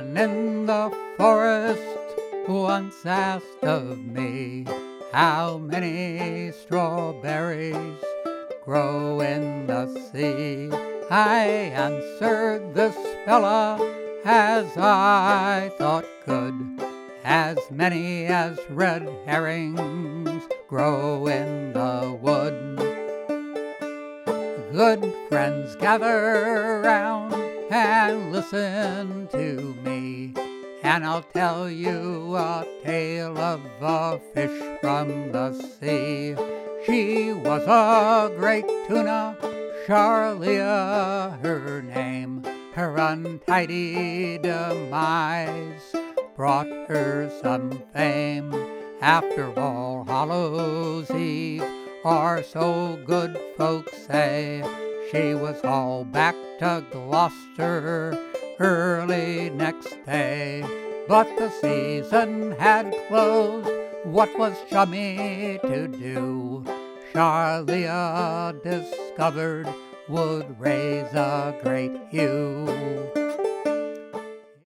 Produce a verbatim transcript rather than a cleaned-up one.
man in the forest once asked of me, how many strawberries grow in the sea? I answered this fella, as I thought could, as many as red herrings grow in the wood. Good friends, gather round and listen to me, and I'll tell you a tale of a fish from the sea. She was a great tuna, Charlia her name. Her untidy demise brought her some fame. After All Hallows Eve, or so good folks say, she was hauled back to Gloucester early next day. But the season had closed, what was chummy to do? Charlia discovered would raise a great hue.